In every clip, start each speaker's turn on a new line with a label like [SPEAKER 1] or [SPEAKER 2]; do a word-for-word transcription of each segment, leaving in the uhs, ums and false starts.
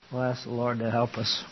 [SPEAKER 1] We'll ask the Lord to help us.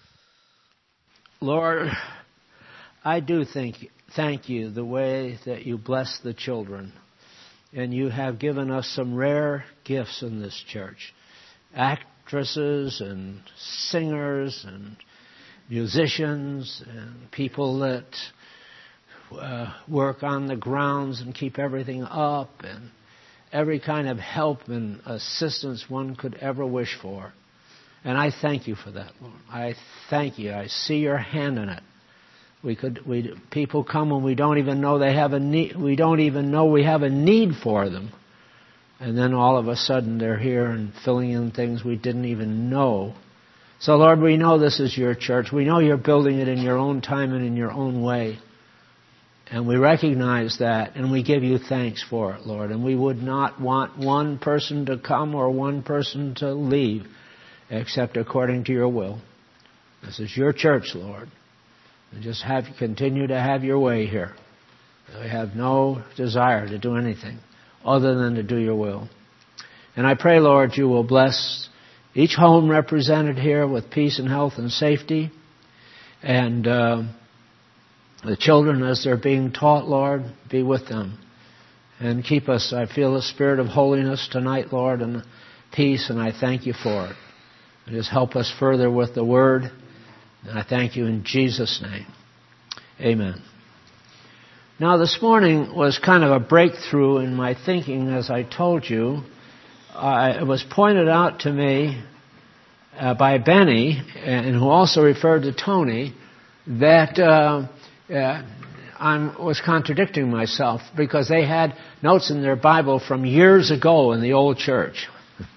[SPEAKER 1] Lord, I do think, thank you the way that you bless the children. And you have given us some rare gifts in this church. Actresses and singers and musicians and people that uh, work on the grounds and keep everything up, and every kind of help and assistance one could ever wish for. And I thank you for that, Lord. I thank you. I see your hand in it. We could, we, people come and we don't even know they have a need. We don't even know we have a need for them, and then all of a sudden they're here and filling in things we didn't even know. So, Lord, we know this is your church. We know you're building it in your own time and in your own way, and we recognize that, and we give you thanks for it, Lord. And we would not want one person to come or one person to leave, except according to your will. This is your church, Lord. And just have continue to have your way here. We have no desire to do anything other than to do your will. And I pray, Lord, you will bless each home represented here with peace and health and safety. And uh, the children, as they're being taught, Lord, be with them. And keep us. I feel a spirit of holiness tonight, Lord, and peace, and I thank you for it. And just help us further with the Word. And I thank you in Jesus' name. Amen. Now, this morning was kind of a breakthrough in my thinking, as I told you. Uh, it was pointed out to me uh, by Benny, and who also referred to Tony, that uh, uh, I was contradicting myself because they had notes in their Bible from years ago in the old church.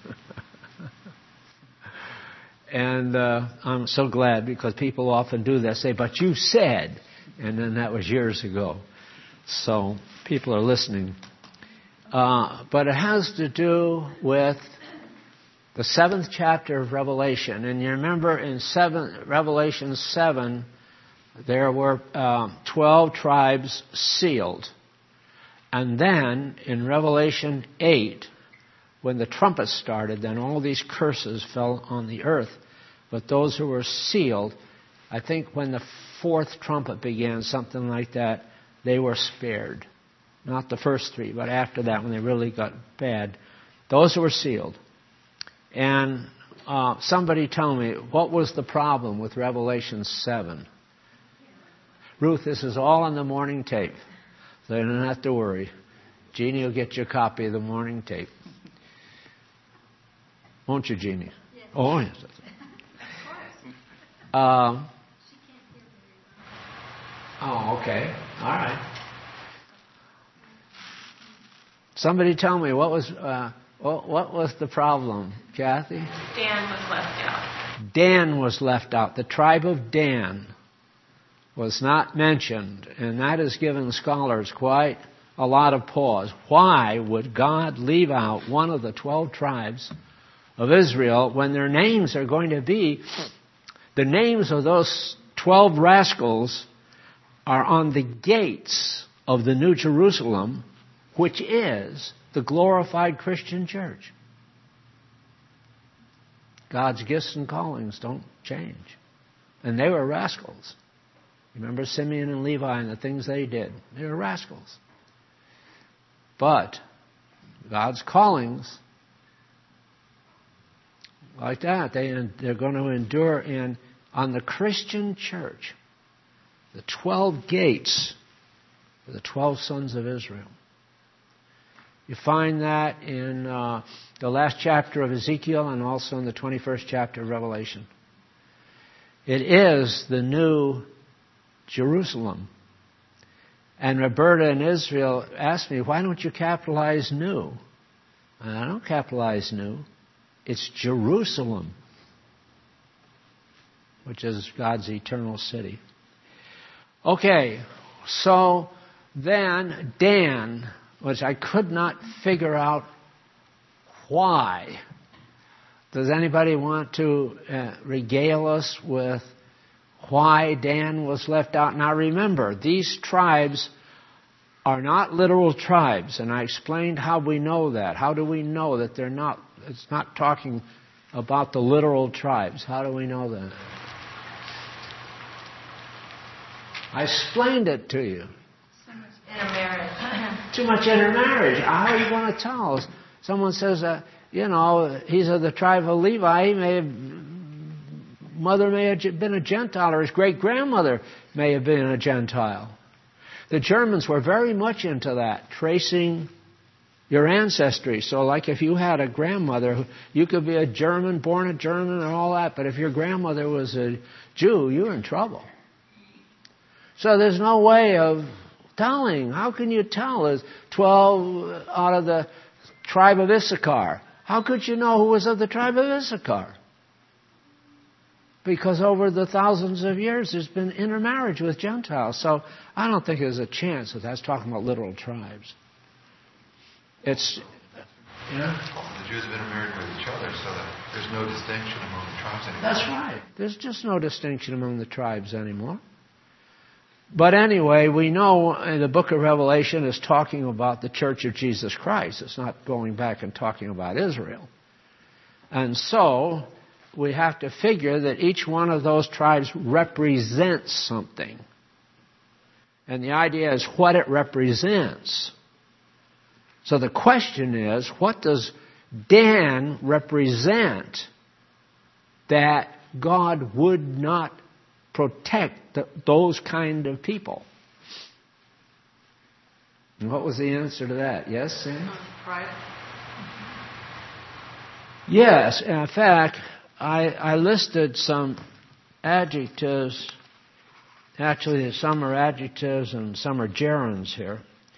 [SPEAKER 1] And uh, I'm so glad, because people often do that, say, but you said, and then that was years ago. So people are listening. Uh, but it has to do with the seventh chapter of Revelation. And you remember in seven, Revelation seven, there were uh, twelve tribes sealed. And then in Revelation eight, when the trumpets started, then all these curses fell on the earth. But those who were sealed, I think when the fourth trumpet began, something like that, they were spared. Not the first three, but after that, when they really got bad. Those who were sealed. And uh, somebody tell me, what was the problem with Revelation seven? Ruth, this is all on the morning tape, so you don't have to worry. Jeannie will get you a copy of the morning tape. Won't you, Jeannie? Yes. Oh, yes. Um, oh, okay. All right. Somebody tell me, what was uh, what, what was the problem, Kathy?
[SPEAKER 2] Dan was left out.
[SPEAKER 1] Dan was left out. The tribe of Dan was not mentioned, and that has given scholars quite a lot of pause. Why would God leave out one of the twelve tribes of Israel when their names are going to be, the names of those twelve rascals are on the gates of the New Jerusalem, which is the glorified Christian church. God's gifts and callings don't change. And they were rascals. Remember Simeon and Levi and the things they did? They were rascals. But God's callings, like that, they, they're going to endure. And on the Christian church, the twelve gates are the twelve sons of Israel. You find that in uh, the last chapter of Ezekiel and also in the twenty-first chapter of Revelation. It is the new Jerusalem. And Roberta in Israel asked me, why don't you capitalize new? And I don't capitalize new. It's Jerusalem, which is God's eternal city. Okay, so then Dan, which I could not figure out why. Does anybody want to uh, regale us with why Dan was left out? Now remember, these tribes are not literal tribes, and I explained how we know that. How do we know that they're not? It's not talking about the literal tribes. How do we know that? I explained it to you.
[SPEAKER 2] So much intermarriage.
[SPEAKER 1] Too much intermarriage. How are you going to tell us? Someone says, uh, you know, he's of the tribe of Levi. He may have, mother may have been a Gentile, or his great-grandmother may have been a Gentile. The Germans were very much into that, tracing your ancestry. So like if you had a grandmother, you could be a German, born a German and all that, but if your grandmother was a Jew, you're in trouble. So there's no way of telling. How can you tell? There's twelve out of the tribe of Issachar. How could you know who was of the tribe of Issachar? Because over the thousands of years, there's been intermarriage with Gentiles. So I don't think there's a chance that that's talking about literal tribes. It's, yeah.
[SPEAKER 3] The Jews have intermarried with each other, so that there's no distinction among the tribes anymore.
[SPEAKER 1] That's right. There's just no distinction among the tribes anymore. But anyway, we know the book of Revelation is talking about the Church of Jesus Christ. It's not going back and talking about Israel. And so we have to figure that each one of those tribes represents something. And the idea is what it represents. So the question is, what does Dan represent that God would not protect the, those kind of people? And what was the answer to that? Yes, Sam?
[SPEAKER 2] Right.
[SPEAKER 1] Yes. In fact, I, I listed some adjectives. Actually, some are adjectives and some are gerunds here.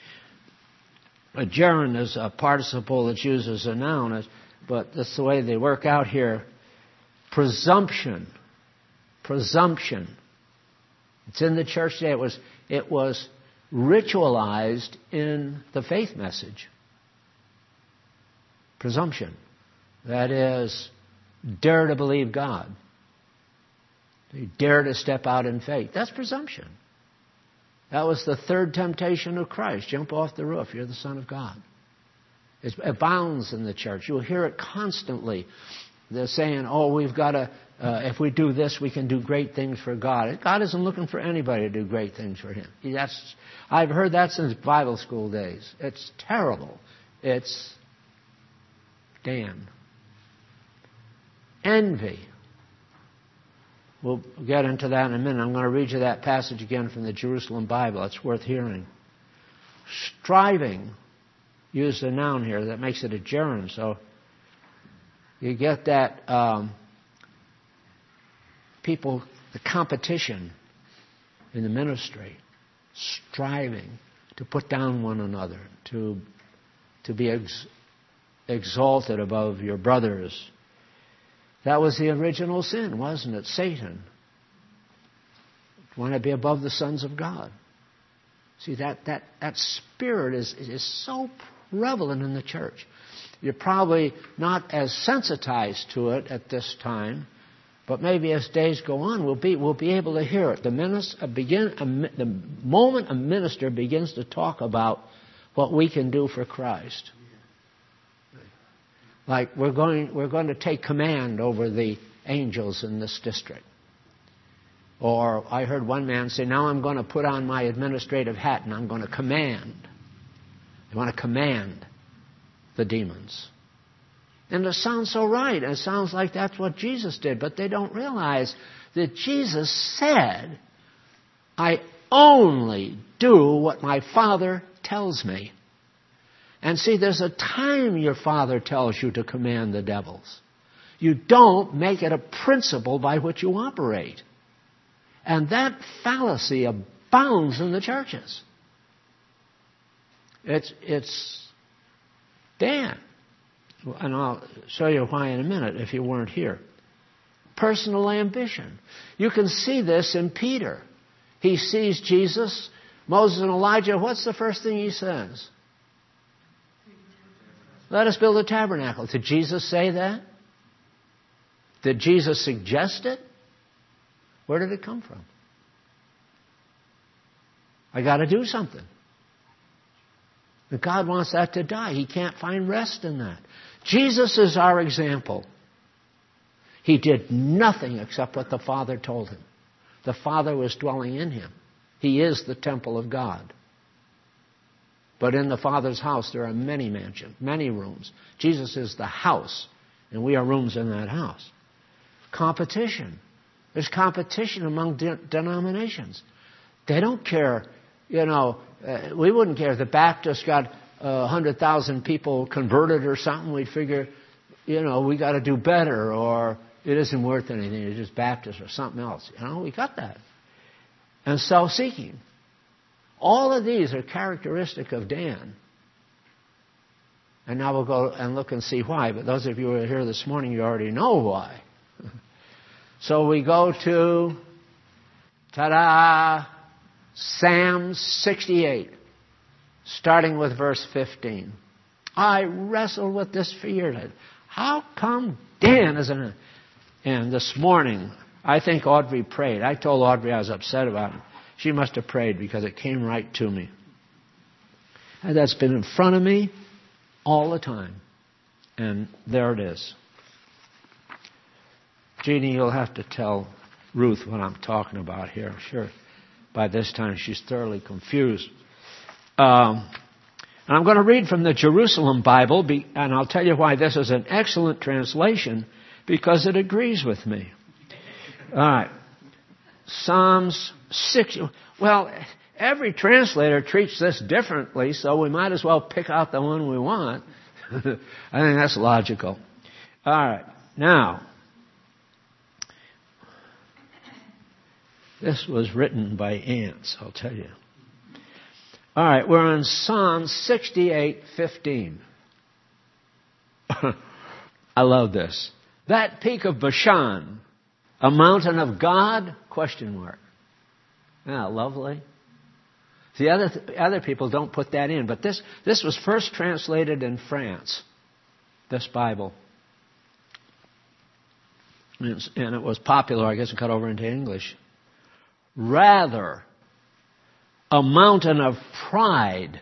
[SPEAKER 1] A gerund is a participle that's used as a noun, but that's the way they work out here. Presumption. Presumption. It's in the church today. It was, it was ritualized in the faith message. Presumption. That is, dare to believe God. You dare to step out in faith. That's presumption. That was the third temptation of Christ. Jump off the roof. You're the Son of God. It abounds in the church. You'll hear it constantly. They're saying, oh, we've got to, uh, if we do this, we can do great things for God. God isn't looking for anybody to do great things for Him. That's, I've heard that since Bible school days. It's terrible. It's Dan. Envy. We'll get into that in a minute. I'm going to read you that passage again from the Jerusalem Bible. It's worth hearing. Striving. Use a noun here. That makes it a gerund. So you get that um, people, the competition in the ministry. Striving to put down one another. To, to be ex- exalted above your brothers. That was the original sin, wasn't it? Satan. Want to be above the sons of God. See, that, that, that spirit is, is so prevalent in the church. You're probably not as sensitized to it at this time, but maybe as days go on, we'll be, we'll be able to hear it. The, minister, begin, the moment a minister begins to talk about what we can do for Christ, like we're going, we're going to take command over the angels in this district. Or I heard one man say, now I'm going to put on my administrative hat and I'm going to command. I want to command the demons. And it sounds so right. It sounds like that's what Jesus did. But they don't realize that Jesus said, I only do what my Father tells me. And see, there's a time your Father tells you to command the devils. You don't make it a principle by which you operate. And that fallacy abounds in the churches. It's, it's Dan. And I'll show you why in a minute if you weren't here. Personal ambition. You can see this in Peter. He sees Jesus, Moses and Elijah. What's the first thing he says? Let us build a tabernacle. Did Jesus say that? Did Jesus suggest it? Where did it come from? I got to do something. But God wants that to die. He can't find rest in that. Jesus is our example. He did nothing except what the Father told him. The Father was dwelling in him. He is the temple of God. But in the Father's house there are many mansions, many rooms. Jesus is the house, and we are rooms in that house. Competition. There's competition among de- denominations. They don't care, you know, uh, we wouldn't care if the Baptists got uh, one hundred thousand people converted or something. We'd figure, you know, we got to do better, or it isn't worth anything. It's just Baptist or something else. You know, we got that. And self-seeking. All of these are characteristic of Dan. And now we'll go and look and see why. But those of you who are here this morning, you already know why. So we go to, ta-da, Psalm sixty-eight, starting with verse fifteen. I wrestled with this for years. How come Dan isn't it? And this morning, I think Audrey prayed. I told Audrey I was upset about it. She must have prayed because it came right to me. And that's been in front of me all the time. And there it is. Jeannie, you'll have to tell Ruth what I'm talking about here. I'm sure by this time she's thoroughly confused. Um, and I'm going to read from the Jerusalem Bible, and I'll tell you why this is an excellent translation, because it agrees with me. All right. Psalms six. Well, every translator treats this differently, so we might as well pick out the one we want. I think that's logical. All right. Now, this was written by ants, I'll tell you. All right, we're in Psalm sixty-eight fifteen. I love this. That peak of Bashan, a mountain of God? Question mark. Yeah, lovely. The other other people don't put that in, but this this was first translated in France. This Bible, and, it's, and it was popular. I guess it got over into English. Rather, a mountain of pride.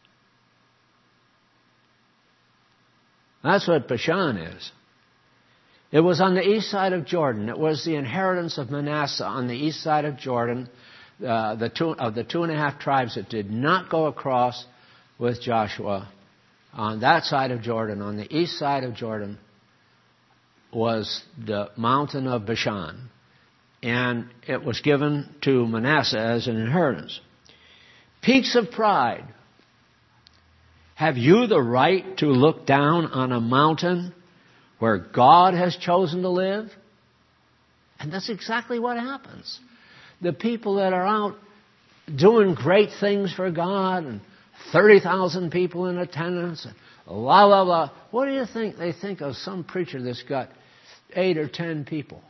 [SPEAKER 1] That's what Bashan is. It was on the east side of Jordan. It was the inheritance of Manasseh on the east side of Jordan, uh, the two, of the two and a half tribes that did not go across with Joshua. On that side of Jordan, on the east side of Jordan, was the mountain of Bashan. And it was given to Manasseh as an inheritance. Peaks of pride. Have you the right to look down on a mountain where God has chosen to live? And that's exactly what happens. The people that are out doing great things for God, and thirty thousand people in attendance, and la, la, la. What do you think they think of some preacher that's got eight or ten people?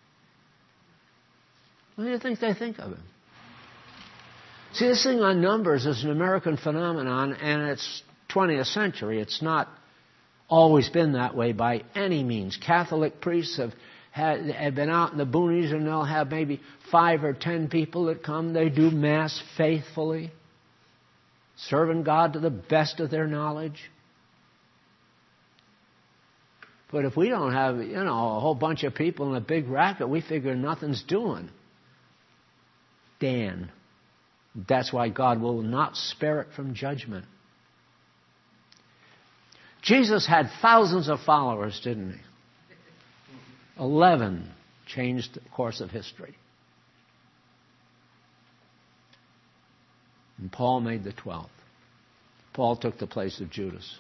[SPEAKER 1] What do you think they think of him? See, this thing on numbers is an American phenomenon, and it's twentieth century. It's not always been that way by any means. Catholic priests have, had, have been out in the boonies, and they'll have maybe five or ten people that come. They do Mass faithfully, serving God to the best of their knowledge. But if we don't have, you know, a whole bunch of people in a big racket, we figure nothing's doing. Dan. That's why God will not spare it from judgment. Jesus had thousands of followers, didn't he? Eleven changed the course of history. And Paul made the twelfth. Paul took the place of Judas.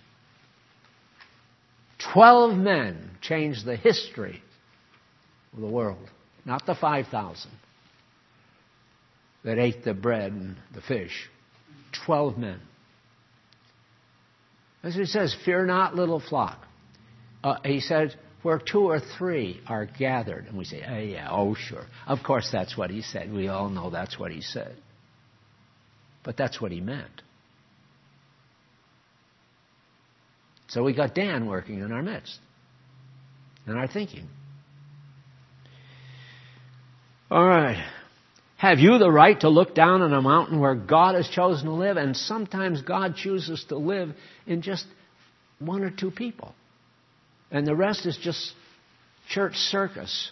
[SPEAKER 1] Twelve men changed the history of the world, not the five thousand that ate the bread and the fish. Twelve men. As he says, fear not, little flock. Uh, he said, where two or three are gathered. And we say, oh yeah, oh sure. Of course that's what he said. We all know that's what he said. But that's what he meant. So we got Dan working in our midst, in our thinking. All right. Have you the right to look down on a mountain where God has chosen to live? And sometimes God chooses to live in just one or two people. And the rest is just church circus.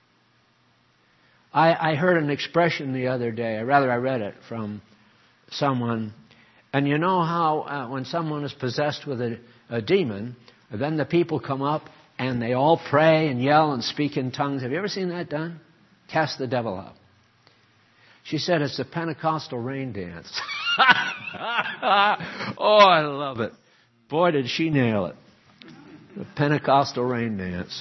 [SPEAKER 1] I, I heard an expression the other day, or rather I read it from someone. And you know how uh, when someone is possessed with a, a demon, then the people come up and they all pray and yell and speak in tongues. Have you ever seen that done? Cast the devil out. She said it's the Pentecostal rain dance. Oh, I love it. Boy, did she nail it. The Pentecostal rain dance.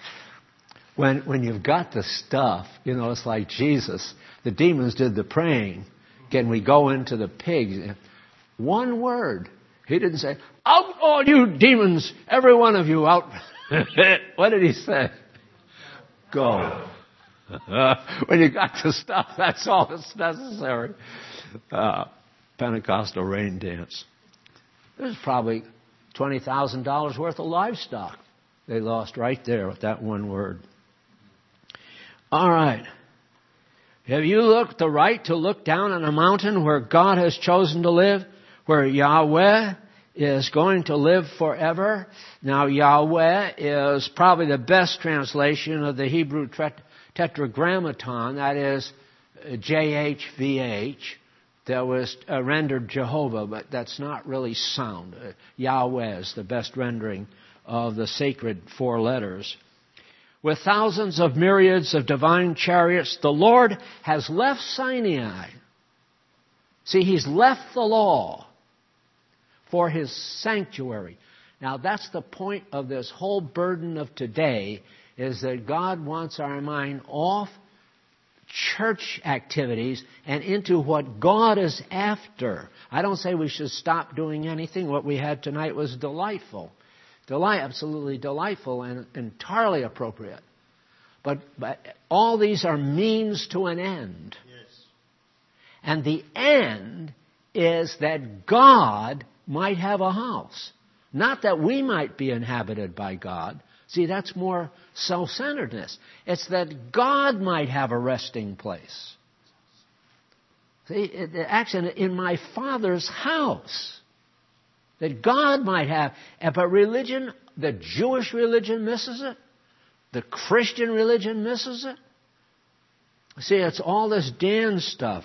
[SPEAKER 1] When when you've got the stuff, you know, it's like Jesus. The demons did the praying. Can we go into the pigs? One word. He didn't say, out all you demons, every one of you out. What did he say? Go. When you got the stuff, that's all that's necessary. Uh, Pentecostal rain dance. There's probably twenty thousand dollars worth of livestock they lost right there with that one word. All right. Have you looked the right to look down on a mountain where God has chosen to live, where Yahweh is going to live forever? Now, Yahweh is probably the best translation of the Hebrew tetragrammaton, that is J H V H, that was uh, rendered Jehovah, but that's not really sound. Uh, Yahweh is the best rendering of the sacred four letters. With thousands of myriads of divine chariots, the Lord has left Sinai. See, He's left the law for His sanctuary. Now, that's the point of this whole burden of today, is that God wants our mind off church activities and into what God is after. I don't say we should stop doing anything. What we had tonight was delightful. Delight, absolutely delightful and entirely appropriate. But, but all these are means to an end. Yes. And the end is that God might have a house. Not that we might be inhabited by God. See, that's more self-centeredness. It's that God might have a resting place. See, it, actually, in my Father's house. That God might have. But religion, the Jewish religion misses it. The Christian religion misses it. See, it's all this Dan stuff.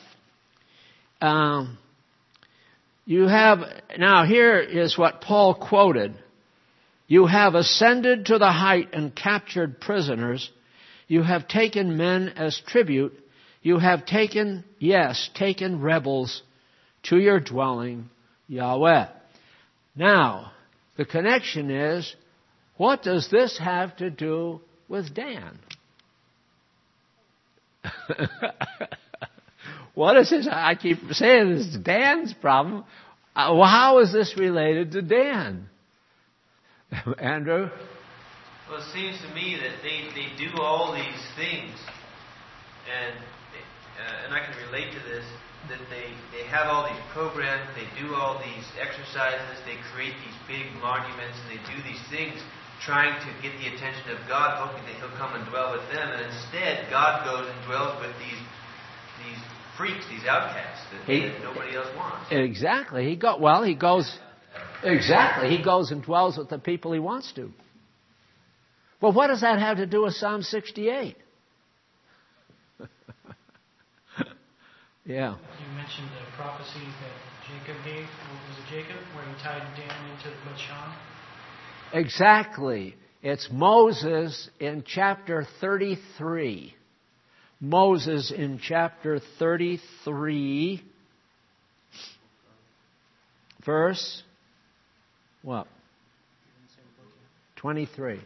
[SPEAKER 1] Um, you have, now here is what Paul quoted. You have ascended to the height and captured prisoners. You have taken men as tribute. You have taken, yes, taken rebels to your dwelling, Yahweh. Now, the connection is, what does this have to do with Dan? What is this? I keep saying this is Dan's problem. Uh, well, how is this related to Dan? Andrew?
[SPEAKER 4] Well, it seems to me that they, they do all these things, and uh, and I can relate to this, that they, they have all these programs, they do all these exercises, they create these big monuments, and they do these things trying to get the attention of God, hoping that He'll come and dwell with them, and instead God goes and dwells with these these freaks, these outcasts that, he, that nobody else wants.
[SPEAKER 1] Exactly. He go well. He goes exactly. He goes and dwells with the people He wants to. Well, what does that have to do with Psalm sixty-eight? Yeah.
[SPEAKER 5] You mentioned the prophecy that Jacob gave. Was it Jacob where he tied Dan into the Bashan?
[SPEAKER 1] Exactly. It's Moses in chapter thirty-three. Moses in chapter thirty-three, verse what? twenty-three.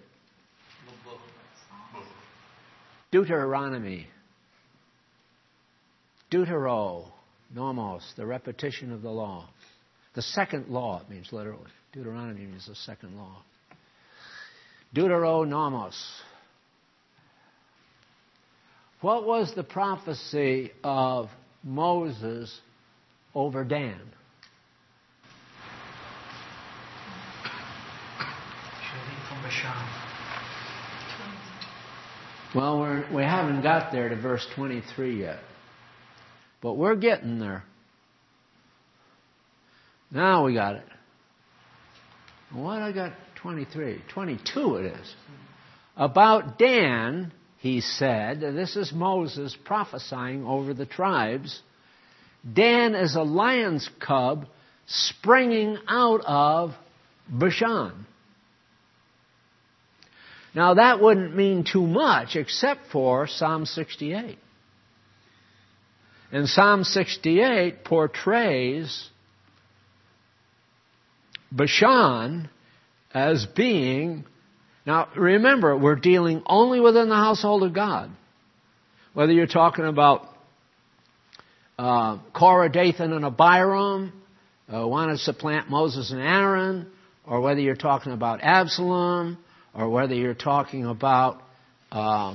[SPEAKER 1] Deuteronomy. Deutero, nomos, the repetition of the law. The second law, it means literally. Deuteronomy means the second law. Deutero nomos. What was the prophecy of Moses over Dan?
[SPEAKER 5] From Bashan.
[SPEAKER 1] Well, we're, we haven't got there to verse twenty-three yet. But we're getting there. Now we got it. What I got twenty-three. twenty-two it is. About Dan, he said, this is Moses prophesying over the tribes, Dan is a lion's cub springing out of Bashan. Now that wouldn't mean too much except for Psalm sixty-eight. And Psalm sixty-eight portrays Bashan as being, now remember, we're dealing only within the household of God. Whether you're talking about uh, Korah, Dathan, and Abiram, uh, wanted to supplant Moses and Aaron, or whether you're talking about Absalom, or whether you're talking about uh,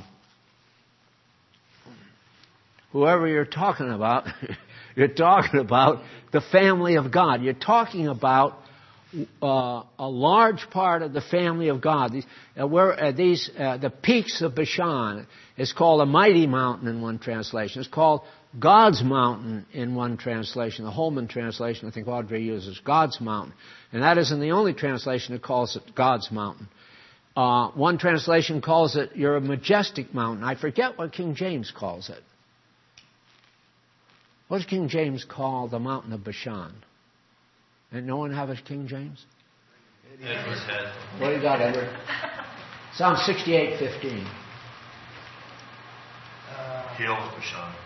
[SPEAKER 1] whoever you're talking about, you're talking about the family of God. You're talking about uh, a large part of the family of God. These, uh, where, uh, these uh, the peaks of Bashan is called a mighty mountain in one translation. It's called God's mountain in one translation. The Holman translation, I think Audrey uses God's mountain. And that isn't the only translation that calls it God's mountain. Uh, one translation calls it, you're a majestic mountain. I forget what King James calls it. What does King James call the mountain of Bashan? And no one have a King James?
[SPEAKER 4] Edward's head.
[SPEAKER 1] What do you got, Edward? Psalm sixty-eight fifteen.
[SPEAKER 5] Uh,
[SPEAKER 3] Hill of Bashan.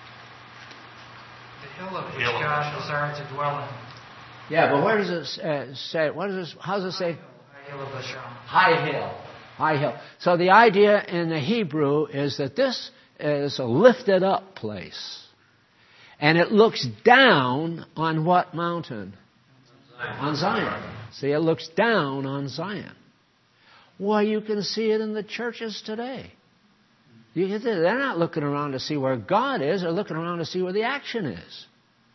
[SPEAKER 5] the hill of which
[SPEAKER 3] Hill of
[SPEAKER 5] God
[SPEAKER 3] Bashan.
[SPEAKER 5] desires to dwell in.
[SPEAKER 1] Yeah, but where does it uh, say? What does it? How does it say?
[SPEAKER 5] The hill of Bashan.
[SPEAKER 1] High hill. High hill. So the idea in the Hebrew is that this is a lifted up place. And it looks down on what mountain? On Zion. See, it looks down on Zion. Well, you can see it in the churches today. You can see, they're not looking around to see where God is. They're looking around to see where the action is.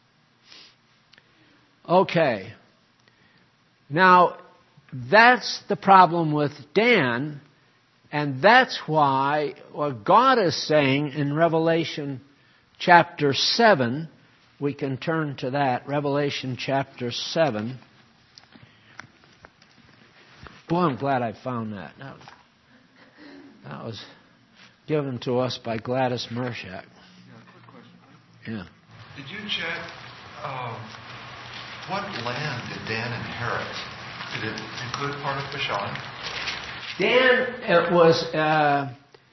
[SPEAKER 1] Okay. Now, that's the problem with Dan, and that's why what God is saying in Revelation chapter seven, we can turn to that, Revelation chapter seven. Boy, I'm glad I found that. That was, that was given to us by Gladys Mershak.
[SPEAKER 3] Yeah, quick question.
[SPEAKER 1] Yeah.
[SPEAKER 3] Did you check um, what land did Dan inherit? Did it include part of Bashan?
[SPEAKER 1] Dan, it was, uh,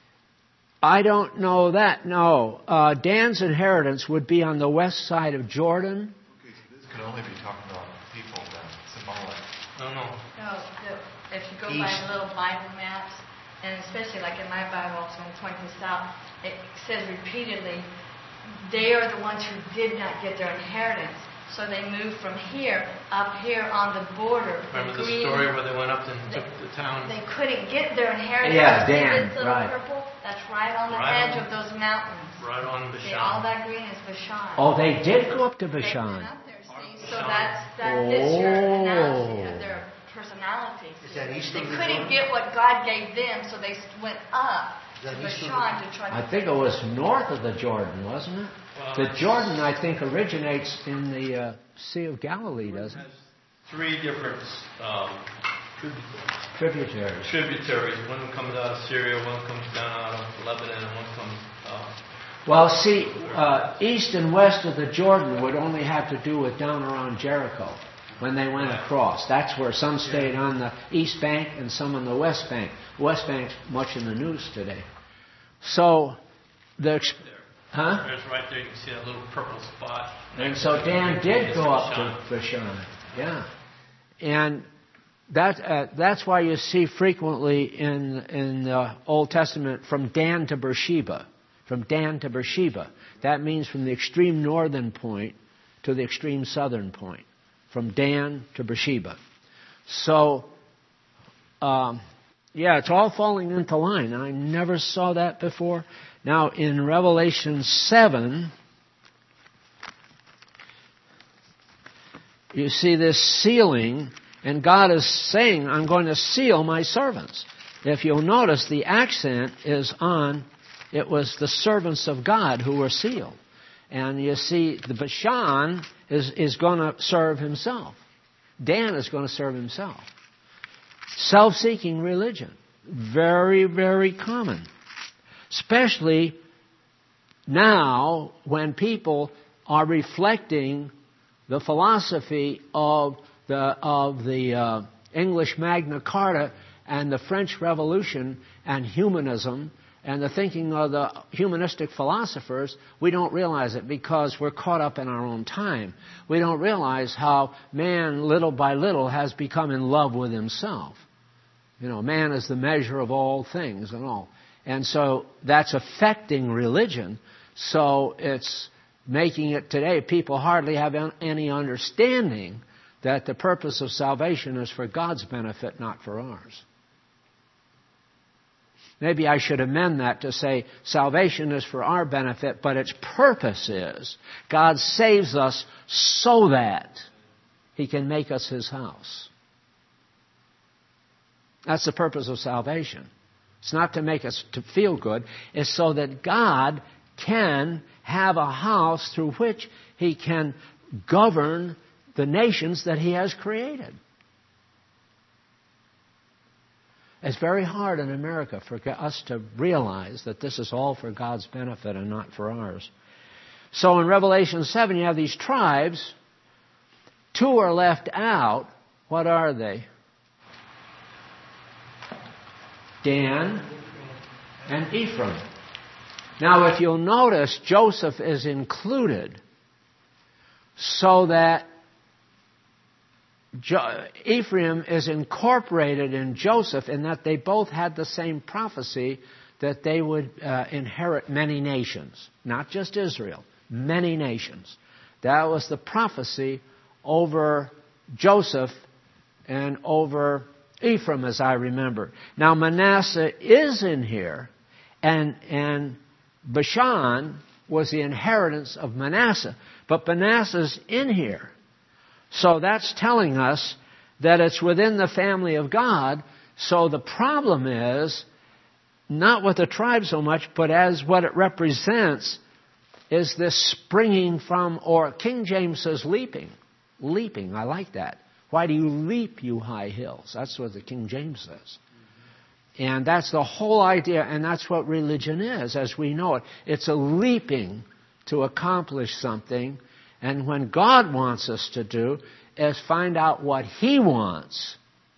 [SPEAKER 1] I don't know that, no. Uh, Dan's inheritance would be on the west side of Jordan.
[SPEAKER 3] Okay, so this could only be talking about people then, symbolic.
[SPEAKER 4] No, no.
[SPEAKER 2] No, the, if you go by the little Bible maps, and especially like in my Bible, so I'm pointing this out, it says repeatedly, they are the ones who did not get their inheritance. So they moved from here, up here on the border.
[SPEAKER 4] Remember the
[SPEAKER 2] green,
[SPEAKER 4] story where they went up and
[SPEAKER 2] they,
[SPEAKER 4] took the town?
[SPEAKER 2] They couldn't get their inheritance.
[SPEAKER 1] Yeah,
[SPEAKER 2] See
[SPEAKER 1] Dan,
[SPEAKER 2] this little
[SPEAKER 1] right.
[SPEAKER 2] purple? That's right on the
[SPEAKER 4] Right
[SPEAKER 2] edge
[SPEAKER 4] on-
[SPEAKER 2] of those mountains.
[SPEAKER 4] Right on
[SPEAKER 2] See, all
[SPEAKER 4] Bashan.
[SPEAKER 2] that green is Bashan.
[SPEAKER 1] Oh, they did go up to
[SPEAKER 2] They went
[SPEAKER 1] Bashan.
[SPEAKER 2] up there, see?
[SPEAKER 4] Bashan.
[SPEAKER 2] So that's, that is your analogy
[SPEAKER 1] Oh.
[SPEAKER 2] of their personality.
[SPEAKER 6] Is that east
[SPEAKER 2] They
[SPEAKER 6] of the
[SPEAKER 2] couldn't
[SPEAKER 6] Jordan?
[SPEAKER 2] get what God gave them, so they went up
[SPEAKER 6] Is that
[SPEAKER 2] to
[SPEAKER 6] east of
[SPEAKER 2] Bashan to try to...
[SPEAKER 1] I think it was north of the Jordan, wasn't it?
[SPEAKER 4] Well,
[SPEAKER 1] The Jordan, I think, originates in the uh, Sea of Galilee, doesn't it?
[SPEAKER 4] has three different um, tributaries.
[SPEAKER 1] Tributaries.
[SPEAKER 4] tributaries. One comes out of Syria, one comes down out of Lebanon, and one comes uh,
[SPEAKER 1] Well, see, uh, east and west of the Jordan would only have to do with down around Jericho when they went across. That's where some stayed on the east bank and some on the west bank. West bank's much in the news today. So, the... Ex- huh?
[SPEAKER 4] There's right there, you can see that little purple spot.
[SPEAKER 1] And so Dan did go up to Bashan. Yeah. And that uh, that's why you see frequently in in the Old Testament from Dan to Beersheba. From Dan to Beersheba. That means from the extreme northern point to the extreme southern point. From Dan to Beersheba. So, um, yeah, it's all falling into line. I never saw that before. Now, in Revelation seven, you see this sealing, and God is saying, I'm going to seal my servants. If you'll notice, the accent is on, it was the servants of God who were sealed. And you see, the Bashan is, is going to serve himself. Dan is going to serve himself. Self-seeking religion. Very, very common. Especially now when people are reflecting the philosophy of the, of the uh, English Magna Carta and the French Revolution and humanism and the thinking of the humanistic philosophers. We don't realize it because we're caught up in our own time. We don't realize how man, little by little, has become in love with himself. You know, man is the measure of all things and all. And so that's affecting religion. So it's making it today, people hardly have any understanding that the purpose of salvation is for God's benefit, not for ours. Maybe I should amend that to say salvation is for our benefit, but its purpose is God saves us so that He can make us His house. That's the purpose of salvation. It's not to make us to feel good. It's so that God can have a house through which He can govern the nations that He has created. It's very hard in America for us to realize that this is all for God's benefit and not for ours. So in Revelation seven, you have these tribes. Two are left out. What are they? Dan and Ephraim. Now, if you'll notice, Joseph is included so that Jo- Ephraim is incorporated in Joseph in that they both had the same prophecy that they would uh, inherit many nations. Not just Israel, many nations. That was the prophecy over Joseph and over Ephraim, as I remember. Now, Manasseh is in here, and, and Bashan was the inheritance of Manasseh. But Manasseh's in here. So that's telling us that it's within the family of God. So the problem is not with the tribe so much, but as what it represents is this springing from, or King James says leaping. Leaping, I like that. Why do you leap, you high hills? That's what the King James says. And that's the whole idea, and that's what religion is, as we know it. It's a leaping to accomplish something. And when God wants us to do is find out what He wants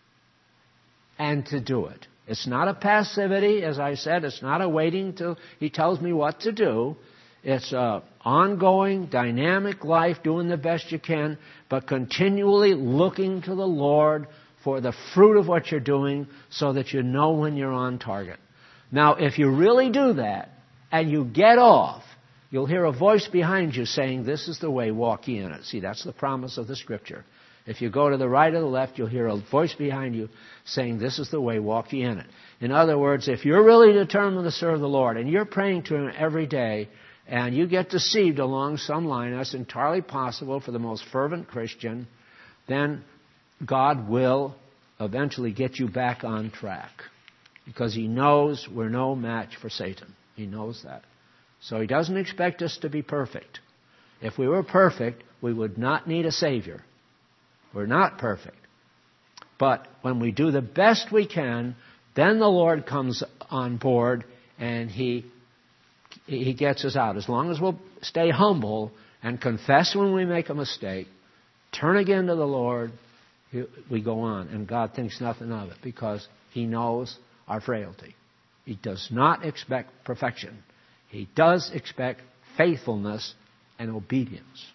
[SPEAKER 1] and to do it. It's not a passivity, as I said. It's not a waiting till He tells me what to do. It's an ongoing, dynamic life, doing the best you can, but continually looking to the Lord for the fruit of what you're doing so that you know when you're on target. Now, if you really do that and you get off, you'll hear a voice behind you saying, this is the way, walk ye in it. See, that's the promise of the Scripture. If you go to the right or the left, you'll hear a voice behind you saying, this is the way, walk ye in it. In other words, if you're really determined to serve the Lord and you're praying to Him every day and you get deceived along some line, that's entirely possible for the most fervent Christian, then God will eventually get you back on track because He knows we're no match for Satan. He knows that. So He doesn't expect us to be perfect. If we were perfect, we would not need a Savior. We're not perfect. But when we do the best we can, then the Lord comes on board and He He gets us out. As long as we'll stay humble and confess when we make a mistake, turn again to the Lord, we go on. And God thinks nothing of it because He knows our frailty. He does not expect perfection. He does expect faithfulness and obedience.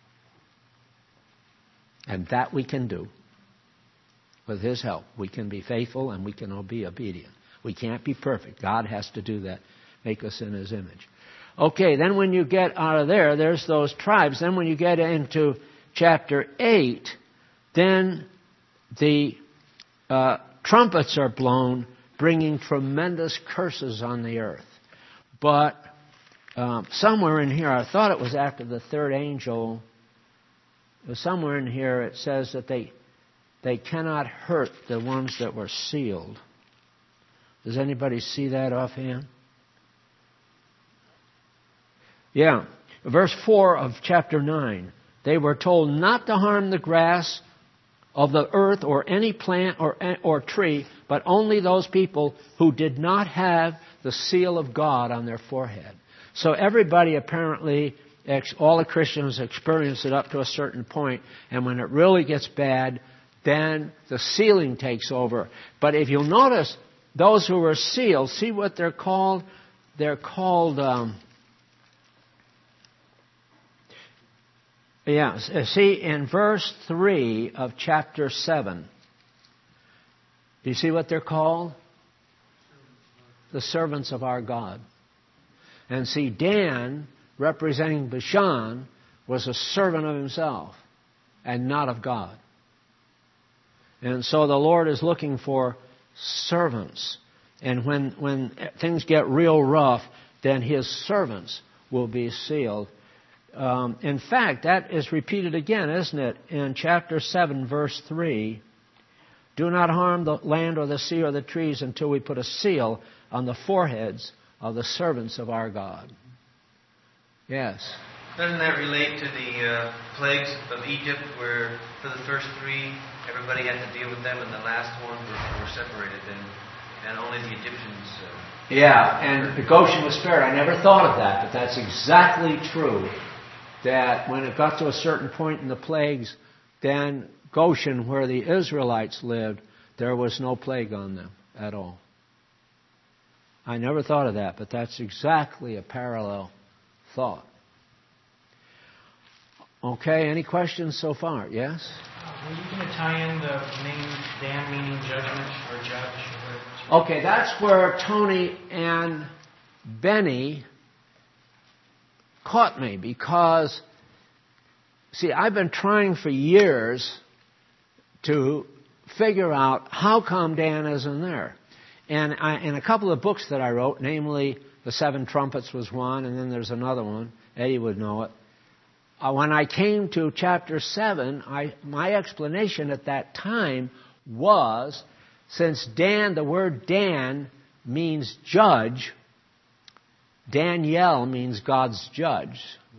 [SPEAKER 1] And that we can do. With His help, we can be faithful and we can be obedient. We can't be perfect. God has to do that, make us in His image. Okay, then when you get out of there, there's those tribes. Then when you get into chapter eight, then the uh, trumpets are blown, bringing tremendous curses on the earth. But um, somewhere in here, I thought it was after the third angel, somewhere in here it says that they they cannot hurt the ones that were sealed. Does anybody see that offhand? Yeah. Verse four of chapter nine. They were told not to harm the grass of the earth or any plant or, or tree, but only those people who did not have the seal of God on their forehead. So everybody apparently, all the Christians experience it up to a certain point, and when it really gets bad, then the sealing takes over. But if you'll notice, those who are sealed, see what they're called? They're called, um, yeah, see in verse three of chapter seven. Do you see what they're called? The servants of our God. And see, Dan, representing Bashan, was a servant of himself and not of God. And so the Lord is looking for servants. And when, when things get real rough, then His servants will be sealed. Um, in fact, that is repeated again, isn't it? In chapter seven, verse three. Do not harm the land or the sea or the trees until we put a seal on the foreheads of the servants of our God. Yes.
[SPEAKER 4] Doesn't that relate to the uh, plagues of Egypt, where for the first three, everybody had to deal with them, and the last one were, were separated, and, and only the Egyptians... Uh,
[SPEAKER 1] yeah, and Goshen was spared. I never thought of that, but that's exactly true. That when it got to a certain point in the plagues, then Goshen, where the Israelites lived, there was no plague on them at all. I never thought of that, but that's exactly a parallel thought. Okay, any questions so far? Yes?
[SPEAKER 5] Uh, were you going to tie in the name Dan meaning judgment or judge?
[SPEAKER 1] Or... Okay, that's where Tony and Benny caught me, because, see, I've been trying for years to figure out how come Dan isn't there. And I, in a couple of books that I wrote, namely The Seven Trumpets was one, and then there's another one. Eddie would know it. Uh, when I came to chapter seven, I, my explanation at that time was, since Dan, the word Dan means judge, Daniel means God's judge.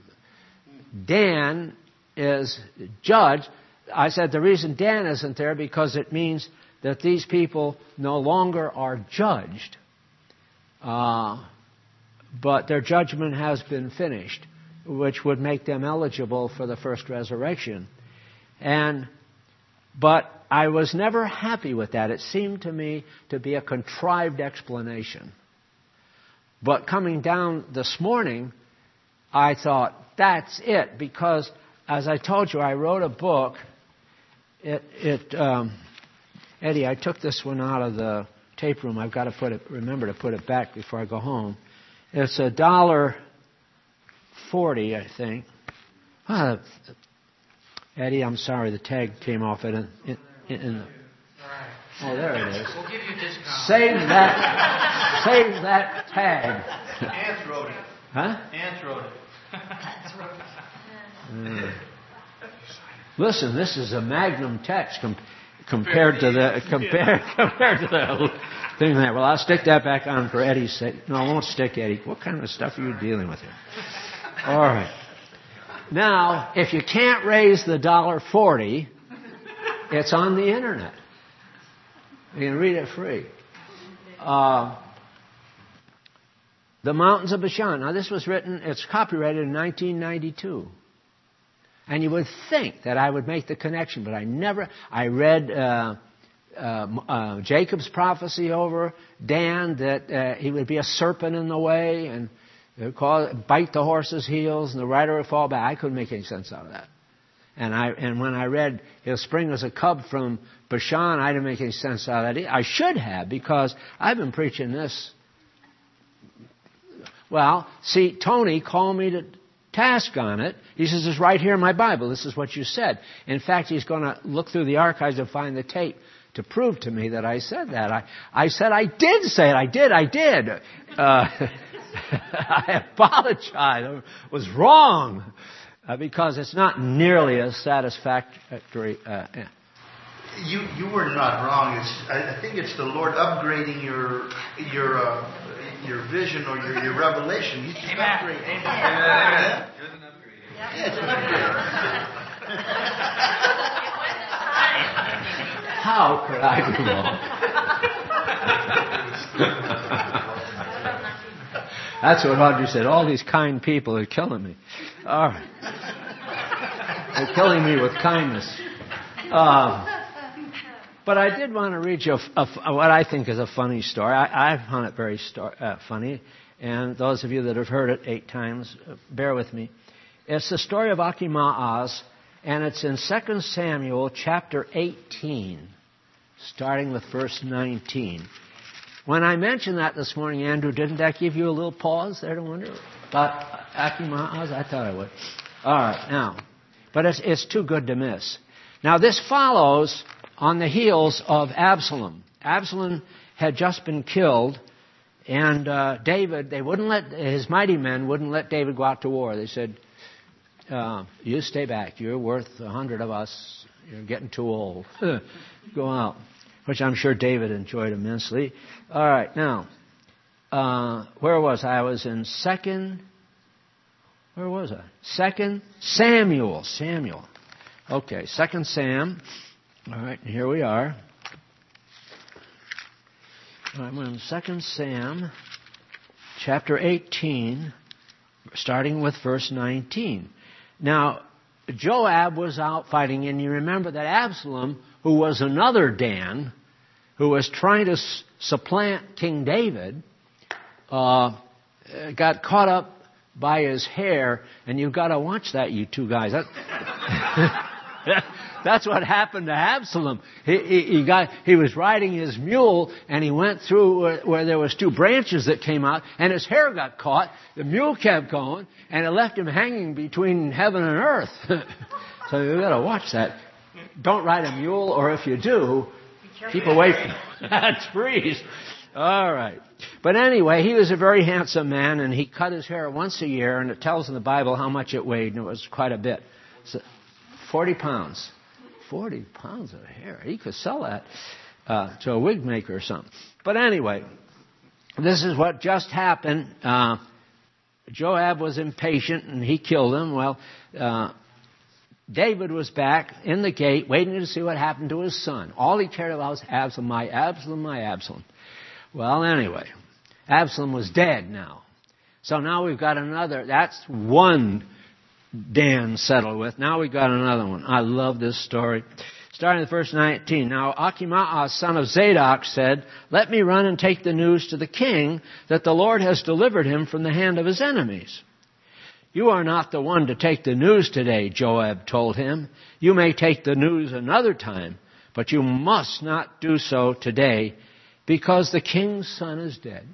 [SPEAKER 1] Dan is judge. I said the reason Dan isn't there because it means that these people no longer are judged, uh, but their judgment has been finished, which would make them eligible for the first resurrection. And but I was never happy with that. It seemed to me to be a contrived explanation. But coming down this morning, I thought, that's it. Because, as I told you, I wrote a book. It, it um, Eddie, I took this one out of the tape room. I've got to put it, remember to put it back before I go home. It's a dollar forty, I think. Ah, Eddie, I'm sorry, the tag came off it. In, in, in the, oh, there it is.
[SPEAKER 5] We'll give you a discount.
[SPEAKER 1] Save that. Save that tag.
[SPEAKER 6] Ants wrote it.
[SPEAKER 1] Huh?
[SPEAKER 6] Ants wrote it.
[SPEAKER 1] Mm. Listen, this is a magnum text com- compared to the compared compared to the thing there. Well, I'll stick that back on for Eddie's sake. No, I won't stick Eddie. What kind of stuff are you dealing with here? All right. Now, if you can't raise the dollar forty, it's on the internet. You can read it free. Uh, the Mountains of Bashan. Now, this was written, it's copyrighted in nineteen ninety-two. And you would think that I would make the connection, but I never. I read uh, uh, uh, Jacob's prophecy over Dan, that uh, he would be a serpent in the way and cause, bite the horse's heels and the rider would fall back. I couldn't make any sense out of that. And I and when I read he'll spring as a cub from Bashan, I didn't make any sense out of that. I should have, because I've been preaching this. Well, see, Tony called me to task on it. He says, it's right here in my Bible. This is what you said. In fact, he's going to look through the archives and find the tape to prove to me that I said that. I, I said I did say it. I did. I did. Uh, I apologize. I was wrong. Uh, because it's not nearly as satisfactory. Uh, yeah.
[SPEAKER 6] You you were not wrong. It's, I, I think it's the Lord upgrading your your uh, your vision or your, your revelation. He's just
[SPEAKER 5] Amen.
[SPEAKER 6] upgrading.
[SPEAKER 5] Amen.
[SPEAKER 6] Yeah.
[SPEAKER 4] It was an upgrade.
[SPEAKER 6] Yeah, it's an upgrade.
[SPEAKER 1] How could I be wrong? That's what Audrey said. All these kind people are killing me. All right. They're killing me with kindness. Uh, but I did want to read you a, a, what I think is a funny story. I, I found it very sto- uh, funny. And those of you that have heard it eight times, uh, bear with me. It's the story of Achimaaz, and it's in Second Samuel chapter eighteen, starting with verse nineteen. When I mentioned that this morning, Andrew, didn't that give you a little pause there to wonder about Achimaaz? I thought I would. All right, now, but it's, it's too good to miss. Now, this follows on the heels of Absalom. Absalom had just been killed, and uh, David, they wouldn't let, his mighty men wouldn't let David go out to war. They said, uh, you stay back. You're worth a hundred of us. You're getting too old. Go out. Which I'm sure David enjoyed immensely. All right, now, uh, where was I? I was in second, where was I? Second Samuel. Samuel. Okay, Second Sam. All right, here we are. I'm in Second Sam, chapter eighteen, starting with verse nineteen. Now, Joab was out fighting, and you remember that Absalom, who was another Dan, who was trying to s- supplant King David, uh, got caught up by his hair, and you've got to watch that, you two guys. That, that's what happened to Absalom. He, he, he got he was riding his mule, and he went through where, where there was two branches that came out, and his hair got caught. The mule kept going, and it left him hanging between heaven and earth. So you've got to watch that. Don't ride a mule, or if you do, keep away from that trees. All right. But anyway, he was a very handsome man, and he cut his hair once a year, and it tells in the Bible how much it weighed, and it was quite a bit. So, forty pounds. forty pounds of hair. He could sell that uh, to a wig maker or something. But anyway, this is what just happened. Uh, Joab was impatient, and he killed him. Well, uh, David was back in the gate waiting to see what happened to his son. All he cared about was Absalom, my Absalom, my Absalom. Well, anyway, Absalom was dead now. So now we've got another. That's one Dan settled with. Now we've got another one. I love this story. Starting with verse nineteen. Now Achimaaz, son of Zadok, said, "Let me run and take the news to the king that the Lord has delivered him from the hand of his enemies." "You are not the one to take the news today," Joab told him. "You may take the news another time, but you must not do so today, because the king's son is dead."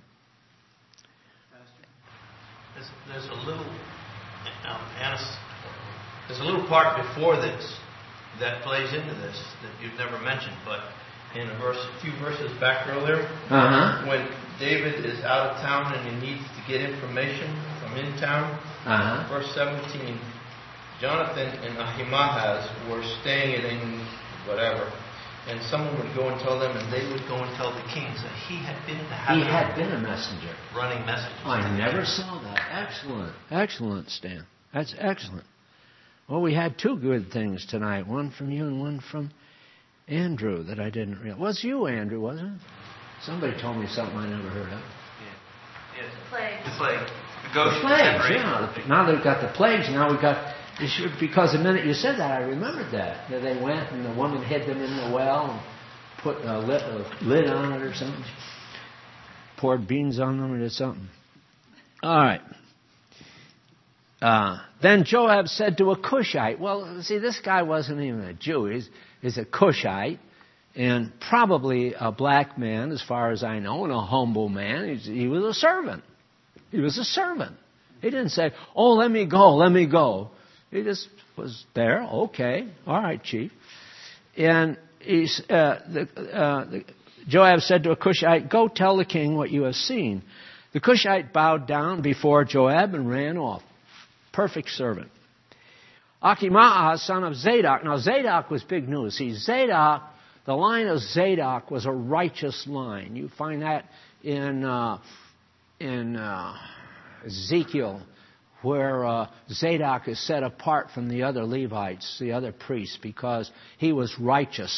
[SPEAKER 7] There's, there's a little, um, Anna, there's a little part before this that plays into this that you've never mentioned, but in a verse, a few verses back earlier,
[SPEAKER 1] Uh-huh.
[SPEAKER 7] when David is out of town and he needs to get information from in town,
[SPEAKER 1] Uh-huh.
[SPEAKER 7] verse seventeen, Jonathan and Ahimaaz were staying in whatever, and someone would go and tell them, and they would go and tell the kings that he had been in the habit
[SPEAKER 1] He had been a messenger.
[SPEAKER 7] of running messages.
[SPEAKER 1] I never saw that. Excellent. Excellent, Stan. That's excellent. Well, we had two good things tonight. One from you and one from Andrew that I didn't realize. It was you, Andrew, wasn't it? Somebody told me something I never heard of.
[SPEAKER 4] Yeah. Yes.
[SPEAKER 2] Plagues.
[SPEAKER 4] The plague. The
[SPEAKER 1] The
[SPEAKER 4] Goshen
[SPEAKER 1] plagues,
[SPEAKER 4] separation.
[SPEAKER 1] yeah. The- Now they've got the plagues. Now we've got... Because the minute you said that, I remembered that. That they went and the woman hid them in the well and put a lid, a lid on it or something. Poured beans on them or did something. All right. Uh, then Joab said to a Cushite. Well, see, this guy wasn't even a Jew. He's, he's a Cushite. And probably a black man, as far as I know, and a humble man. He's, he was a servant. He was a servant. He didn't say, "Oh, let me go, let me go." He just was there. Okay, all right, chief. And he's, uh, the, uh, the, Joab said to a Cushite, "Go tell the king what you have seen." The Cushite bowed down before Joab and ran off. Perfect servant. Achimaaz, son of Zadok. Now, Zadok was big news. See, Zadok, the line of Zadok was a righteous line. You find that in uh, in uh, Ezekiel, where uh, Zadok is set apart from the other Levites, the other priests, because he was righteous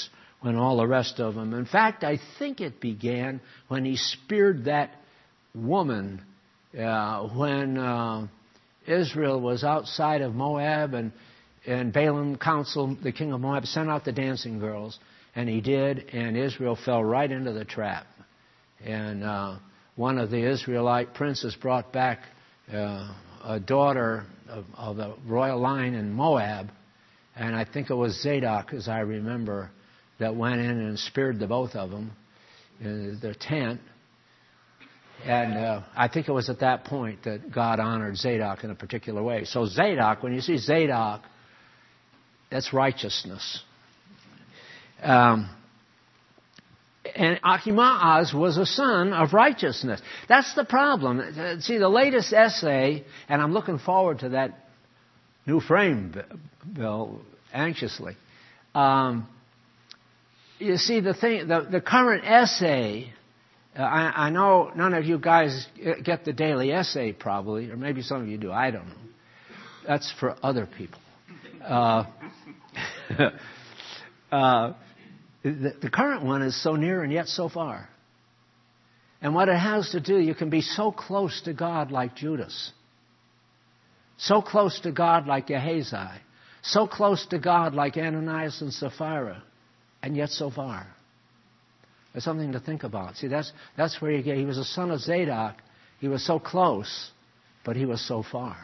[SPEAKER 1] when all the rest of them. In fact, I think it began when he speared that woman uh, when uh, Israel was outside of Moab, and, and Balaam counsel, the king of Moab, sent out the dancing girls, and he did, and Israel fell right into the trap. And uh, one of the Israelite princes brought back uh, a daughter of, of the royal line in Moab, and I think it was Zadok, as I remember, that went in and speared the both of them in their tent. And uh, I think it was at that point that God honored Zadok in a particular way. So Zadok, when you see Zadok, that's righteousness. Um, and Achimaaz was a son of righteousness. That's the problem. See, the latest essay, and I'm looking forward to that new frame, Bill, anxiously. Um, you see, the thing, the, the current essay, uh, I, I know none of you guys get the daily essay probably, or maybe some of you do, I don't know. That's for other people. Uh, uh, the, the current one is so near and yet so far. And what it has to do, you can be so close to God like Judas. So close to God like Gehazi. So close to God like Ananias and Sapphira. And yet so far. There's something to think about. See, that's that's where you get. He was a son of Zadok. He was so close, but he was so far.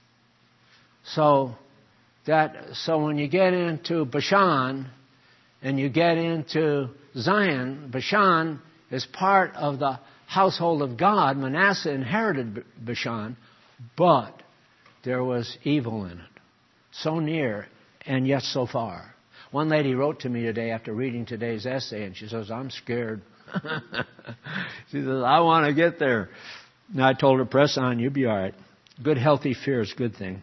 [SPEAKER 1] So that so when you get into Bashan and you get into Zion, Bashan is part of the household of God. Manasseh inherited Bashan, but there was evil in it. So near and yet so far. One lady wrote to me today after reading today's essay, and she says, I'm scared. She says, I want to get there. And I told her, press on, you'll be all right. Good, healthy fear is a good thing.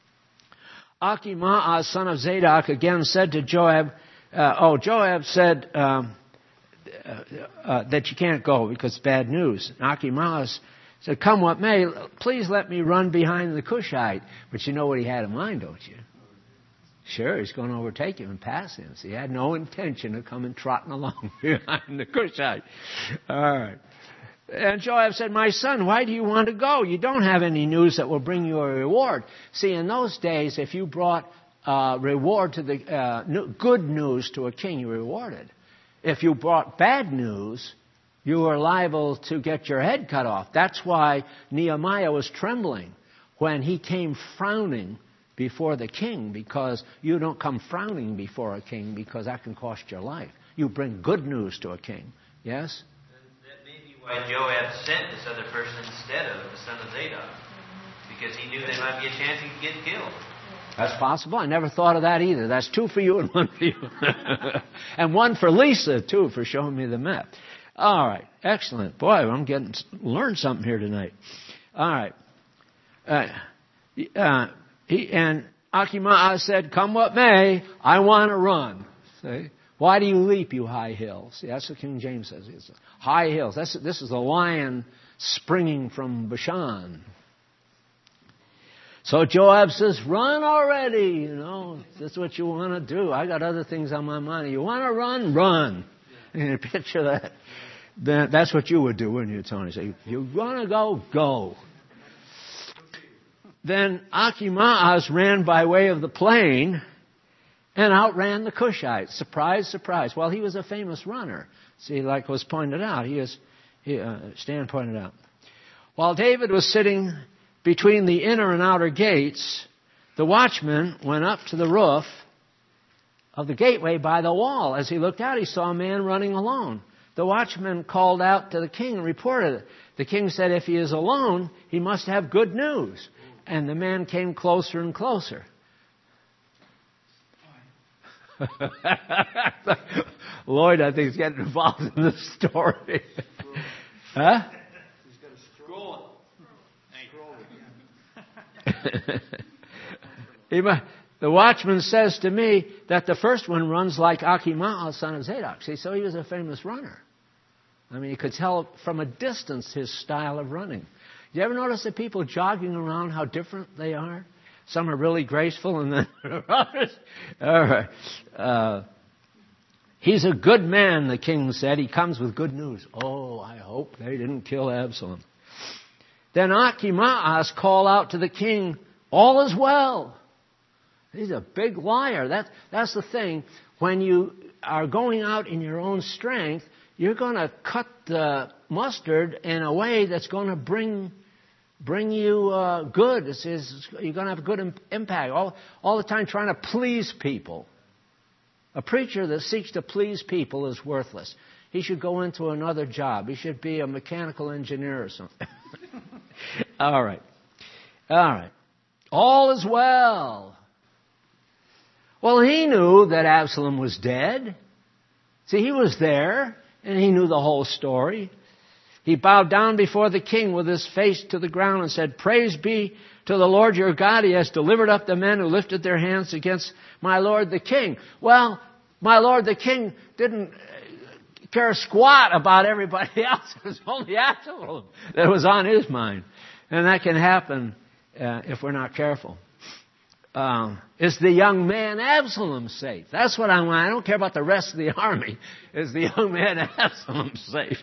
[SPEAKER 1] Achimaaz, son of Zadok, again said to Joab, uh, oh, Joab said um, uh, uh, that you can't go because it's bad news. And Achimaaz said, come what may, please let me run behind the Cushite. But you know what he had in mind, don't you? Sure, he's going to overtake him and pass him. So he had no intention of coming trotting along behind the Cushite. All right. And Joab said, my son, why do you want to go? You don't have any news that will bring you a reward. See, in those days, if you brought uh, reward to the uh, good news to a king, you were rewarded. If you brought bad news, you were liable to get your head cut off. That's why Nehemiah was trembling when he came frowning before the king, because you don't come frowning before a king because that can cost your life. You bring good news to a king. Yes?
[SPEAKER 4] That may be why Joab sent this other person instead of the son of Zadok, because he knew there might be a chance he could get killed.
[SPEAKER 1] That's possible. I never thought of that either. That's two for you and one for you. And one for Lisa, too, for showing me the map. All right. Excellent. Boy, I'm getting learned something here tonight. All right. Uh, uh, He, and Achimaaz said, come what may, I want to run. See? Why do you leap, you high hills? See, that's what King James says. It's high hills. That's, this is a lion springing from Bashan. So Joab says, run already. You know, that's what you want to do. I got other things on my mind. You want to run? Run. And you picture that. Then that's what you would do, wouldn't you, Tony? Say, you want to go? Go. Then Achimaaz ran by way of the plain and outran the Cushites. Surprise, surprise. Well, he was a famous runner. See, like was pointed out, he is. He, uh, Stan pointed out. While David was sitting between the inner and outer gates, the watchman went up to the roof of the gateway by the wall. As he looked out, he saw a man running alone. The watchman called out to the king and reported it. The king said, if he is alone, he must have good news. And the man came closer and closer. Lloyd, I think, is getting involved in the story. Huh?
[SPEAKER 8] He's got a scroll.
[SPEAKER 1] Scroll. The watchman says to me that the first one runs like Achimaaz, son of Zadok. See, so he was a famous runner. I mean, you could tell from a distance his style of running. You ever notice that people jogging around, how different they are? Some are really graceful and then others. All right. Uh, He's a good man, the king said. He comes with good news. Oh, I hope they didn't kill Absalom. Then Achimaaz called out to the king, all is well. He's a big liar. That, that's the thing. When you are going out in your own strength, you're going to cut the mustard in a way that's going to bring bring you uh, good. It's, it's, you're going to have a good impact. All, all the time trying to please people. A preacher that seeks to please people is worthless. He should go into another job. He should be a mechanical engineer or something. All right. All right. All is well. Well, he knew that Absalom was dead. See, he was there, and he knew the whole story. He bowed down before the king with his face to the ground and said, Praise be to the Lord your God. He has delivered up the men who lifted their hands against my lord the king. Well, my lord the king didn't care a squat about everybody else. It was only Absalom that was on his mind. And that can happen uh, if we're not careful. Um, is the young man Absalom safe? That's what I want. I don't care about the rest of the army. Is the young man Absalom safe?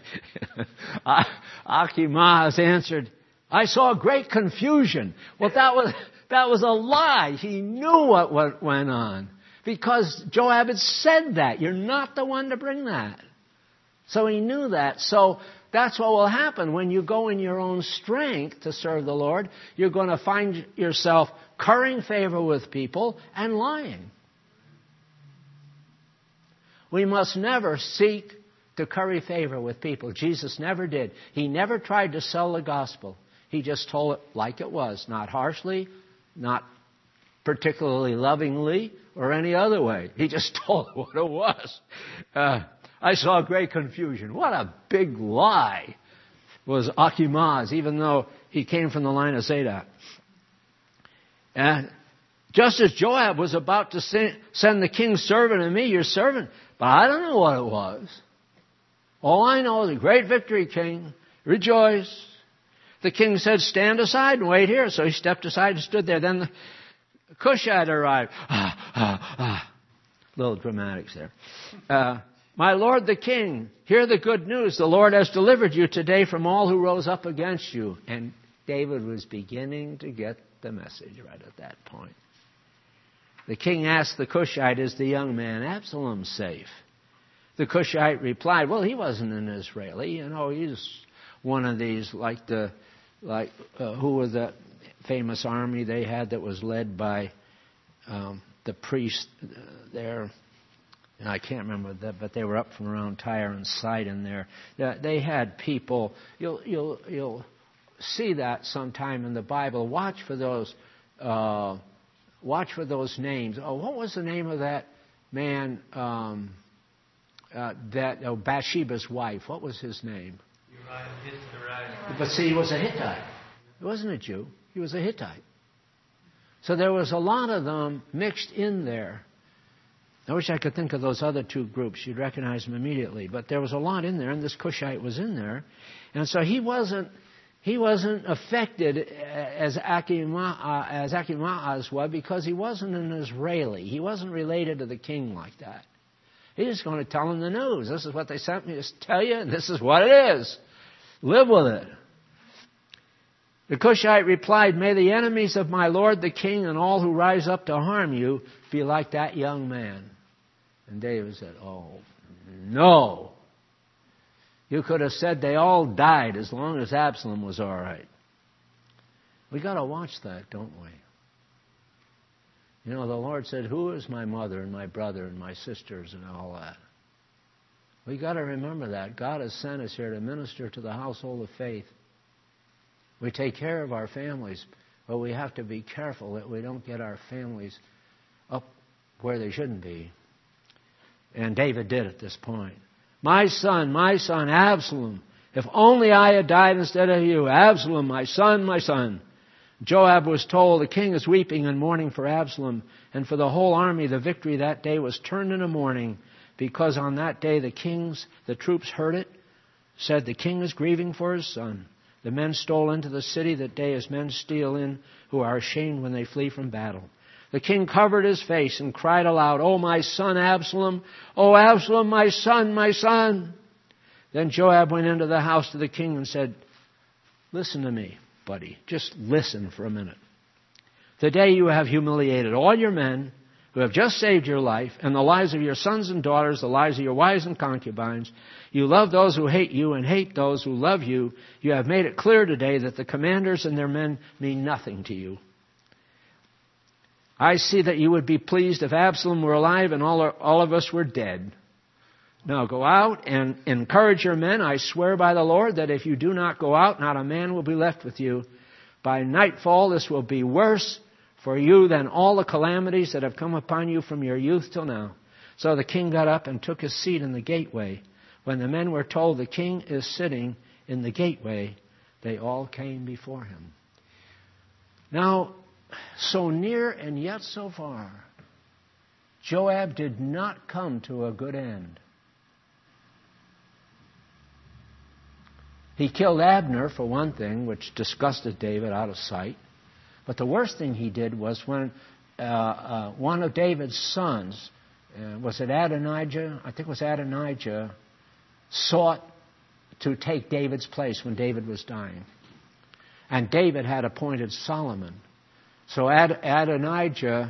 [SPEAKER 1] Achimaaz answered, I saw great confusion. Well, that was that was a lie. He knew what, what went on. Because Joab had said that. You're not the one to bring that. So he knew that. So that's what will happen when you go in your own strength to serve the Lord. You're going to find yourself currying favor with people and lying. We must never seek to curry favor with people. Jesus never did. He never tried to sell the gospel. He just told it like it was, not harshly, not particularly lovingly, or any other way. He just told it what it was. Uh, I saw great confusion. What a big lie was Achimaaz, even though he came from the line of Zadok. And just as Joab was about to send the king's servant and me, your servant, but I don't know what it was. All I know is a great victory, king. Rejoice. The king said, stand aside and wait here. So he stepped aside and stood there. Then the Cushite arrived. Ah, ah, ah. Little dramatics there. Uh, My lord the king, hear the good news. The Lord has delivered you today from all who rose up against you. And David was beginning to get the message right at that point. The king asked the Cushite, is the young man Absalom safe? The Cushite replied, well, he wasn't an Israeli. You know, he's one of these, like the, like, uh, who was the famous army they had that was led by um, the priest uh, there. And I can't remember that, but they were up from around Tyre and Sidon there. They had people. You'll you'll you'll see that sometime in the Bible. Watch for those. Uh, watch for those names. Oh, what was the name of that man? Um, uh, that oh, Bathsheba's wife. What was his name?
[SPEAKER 4] Uriah, Uriah.
[SPEAKER 1] But see, he was a Hittite. He wasn't a Jew. He was a Hittite. So there was a lot of them mixed in there. I wish I could think of those other two groups. You'd recognize them immediately. But there was a lot in there, and this Cushite was in there. And so he wasn't he wasn't affected as Achimaaz, as Achimaaz was because he wasn't an Israeli. He wasn't related to the king like that. He's just going to tell him the news. This is what they sent me to tell you, and this is what it is. Live with it. The Cushite replied, may the enemies of my lord the king and all who rise up to harm you be like that young man. And David said, oh, no. You could have said they all died as long as Absalom was all right. We got to watch that, don't we? You know, the Lord said, who is my mother and my brother and my sisters and all that? We got to remember that. God has sent us here to minister to the household of faith. We take care of our families, but we have to be careful that we don't get our families up where they shouldn't be. And David did at this point. My son, my son, Absalom, if only I had died instead of you. Absalom, my son, my son. Joab was told, the king is weeping and mourning for Absalom, and for the whole army the victory that day was turned into mourning, because on that day the kings, the troops heard it, said the king is grieving for his son. The men stole into the city that day as men steal in who are ashamed when they flee from battle. The king covered his face and cried aloud, "Oh, my son Absalom! Oh, Absalom, my son, my son!" Then Joab went into the house to the king and said, "Listen to me, buddy. Just listen for a minute. Today you have humiliated all your men who have just saved your life and the lives of your sons and daughters, the lives of your wives and concubines. You love those who hate you and hate those who love you. You have made it clear today that the commanders and their men mean nothing to you. I see that you would be pleased if Absalom were alive and all, all of us were dead. Now go out and encourage your men. I swear by the Lord that if you do not go out, not a man will be left with you. By nightfall this will be worse for you than all the calamities that have come upon you from your youth till now." So the king got up and took his seat in the gateway. When the men were told the king is sitting in the gateway, they all came before him. Now, so near and yet so far, Joab did not come to a good end. He killed Abner, for one thing, which disgusted David out of sight. But the worst thing he did was when uh, uh, one of David's sons, uh, was it Adonijah? I think it was Adonijah, sought to take David's place when David was dying. And David had appointed Solomon. So Ad- Adonijah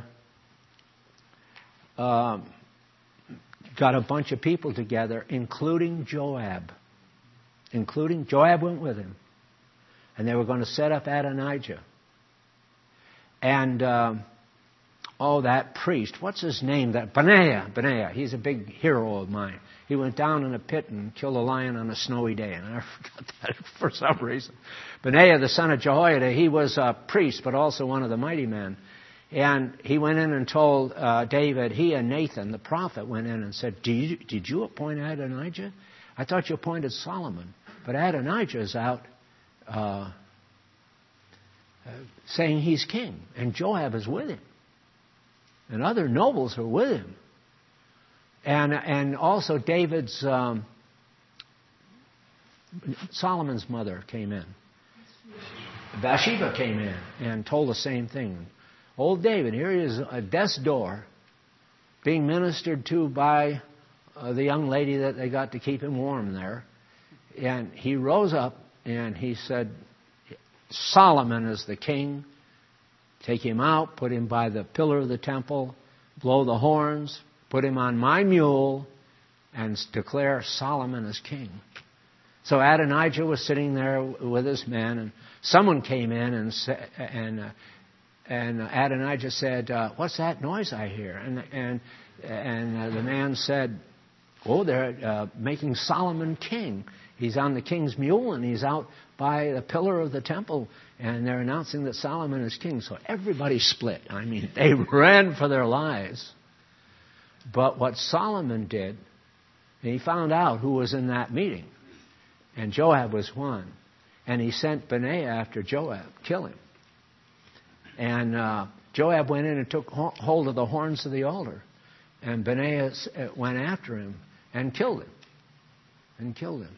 [SPEAKER 1] uh, got a bunch of people together, including Joab. Including, Joab went with him. And they were going to set up Adonijah. And, uh, oh, that priest, what's his name? That Benaiah, Benaiah, he's a big hero of mine. He went down in a pit and killed a lion on a snowy day. And I forgot that for some reason. Benaiah, the son of Jehoiada, he was a priest, but also one of the mighty men. And he went in and told uh, David, he and Nathan, the prophet, went in and said, did you, did you appoint Adonijah? I thought you appointed Solomon. But Adonijah is out uh, uh, saying he's king. And Joab is with him. And other nobles are with him. And and also David's, um, Solomon's mother came in. Bathsheba came in and told the same thing. Old David, here he is at death's door, being ministered to by uh, the young lady that they got to keep him warm there. And he rose up and he said, Solomon is the king. Take him out, put him by the pillar of the temple, blow the horns, put him on my mule, and declare Solomon as king. So Adonijah was sitting there with his men, and someone came in and said, and uh, and Adonijah said, uh, "What's that noise I hear?" And and and uh, the man said, "Oh, they're uh, making Solomon king. He's on the king's mule, and he's out by the pillar of the temple, and they're announcing that Solomon is king." So everybody split. I mean, they ran for their lives. But what Solomon did, and he found out who was in that meeting, and Joab was one, and he sent Benaiah after Joab, kill him. And uh, Joab went in and took hold of the horns of the altar, and Benaiah went after him and killed him, and killed him.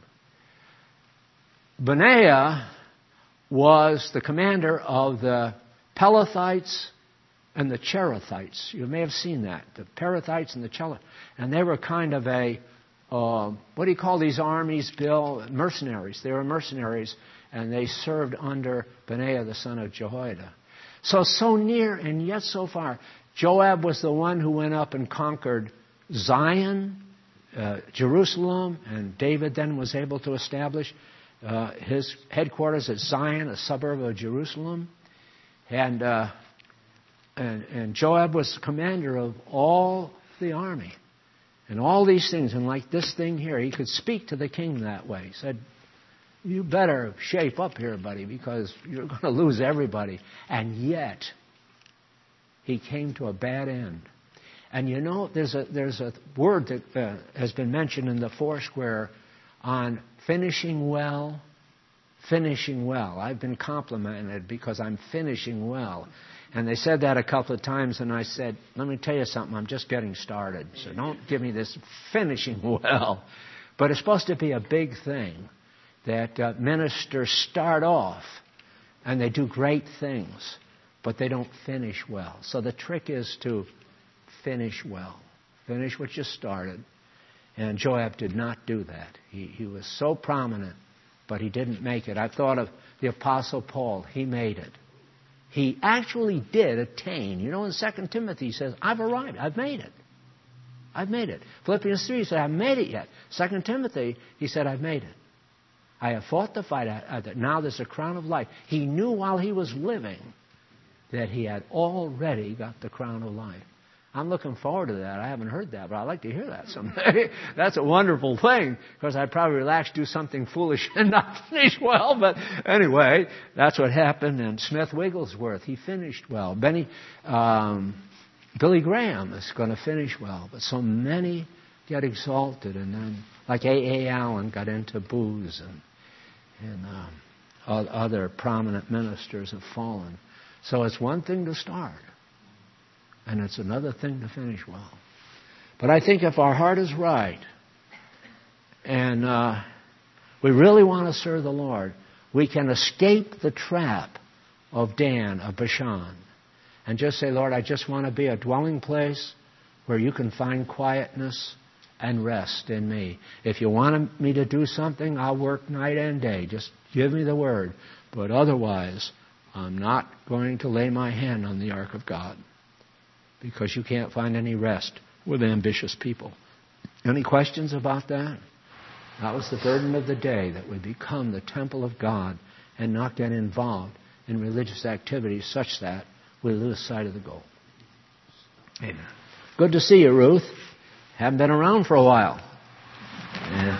[SPEAKER 1] Benaiah was the commander of the Pelethites and the Cherethites. You may have seen that. The Perethites and the Cherethites. And they were kind of a, uh, what do you call these armies, Bill? Mercenaries. They were mercenaries, and they served under Benaiah, the son of Jehoiada. So, so near and yet so far. Joab was the one who went up and conquered Zion, uh, Jerusalem, and David then was able to establish Uh, his headquarters at Zion, a suburb of Jerusalem. And, uh, and and Joab was the commander of all the army. And all these things. And like this thing here, he could speak to the king that way. He said, you better shape up here, buddy, because you're going to lose everybody. And yet, he came to a bad end. And you know, there's a, there's a word that uh, has been mentioned in the Foursquare on finishing well, finishing well. I've been complimented because I'm finishing well. And they said that a couple of times, and I said, let me tell you something, I'm just getting started. So don't give me this finishing well. But it's supposed to be a big thing that uh, ministers start off, and they do great things. but they don't finish well. So the trick is to finish well. Finish what you started. And Joab did not do that. He, he was so prominent, but he didn't make it. I thought of the Apostle Paul. He made it. He actually did attain. You know, in Second Timothy he says, I've arrived. I've made it. I've made it. Philippians three, he said, I haven't made it yet. Second Timothy, he said, I've made it. I have fought the fight. Now there's a crown of life. He knew while he was living that he had already got the crown of life. I'm looking forward to that. I haven't heard that, but I'd like to hear that someday. That's a wonderful thing, because I'd probably relax, do something foolish, and not finish well. But anyway, that's what happened. And Smith Wigglesworth, he finished well. Benny, um, Billy Graham is going to finish well. But so many get exalted, and then, like A A. Allen, got into booze, and and um, other prominent ministers have fallen. So it's one thing to start, and it's another thing to finish well. But I think if our heart is right, and uh, we really want to serve the Lord, we can escape the trap of Dan, of Bashan, and just say, Lord, I just want to be a dwelling place where you can find quietness and rest in me. If you want me to do something, I'll work night and day. Just give me the word. But otherwise, I'm not going to lay my hand on the ark of God, because you can't find any rest with ambitious people. Any questions about that? That was the burden of the day, that we become the temple of God and not get involved in religious activities such that we lose sight of the goal. Amen. Good to see you, Ruth. Haven't been around for a while. Yeah.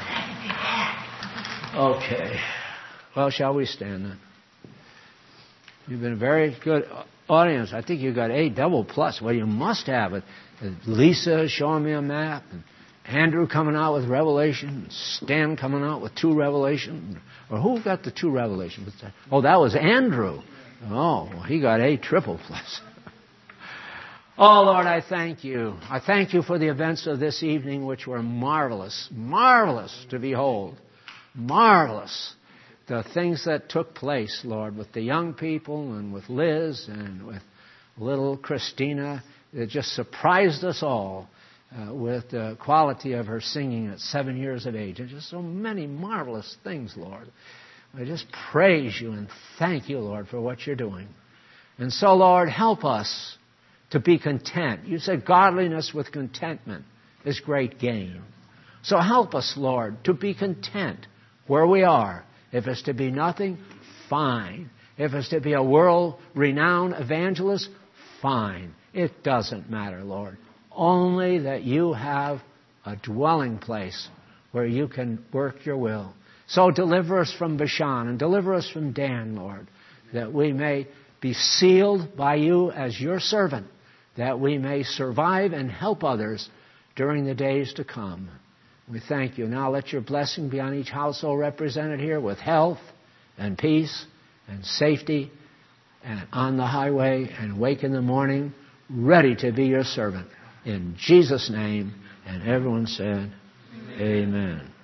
[SPEAKER 1] Okay. Well, shall we stand then? You've been a very good audience. I think you got A double plus. Well, you must have it. Lisa showing me a map, and Andrew coming out with Revelation, Stan coming out with two Revelations. Or who got the two Revelations? Oh, that was Andrew. Oh, well, he got A triple plus. Oh, Lord, I thank you. I thank you for the events of this evening, which were marvelous, marvelous to behold. Marvelous. The things that took place, Lord, with the young people and with Liz and with little Christina. It just surprised us all uh, with the quality of her singing at seven years of age. And just so many marvelous things, Lord. I just praise you and thank you, Lord, for what you're doing. And so, Lord, help us to be content. You said godliness with contentment is great gain. So help us, Lord, to be content where we are. If it's to be nothing, fine. If it's to be a world-renowned evangelist, fine. It doesn't matter, Lord. Only that you have a dwelling place where you can work your will. So deliver us from Bashan and deliver us from Dan, Lord, that we may be sealed by you as your servant, that we may survive and help others during the days to come. We thank you. Now let your blessing be on each household represented here, with health and peace and safety, and on the highway, and wake in the morning ready to be your servant. In Jesus' name. And everyone said, Amen. Amen.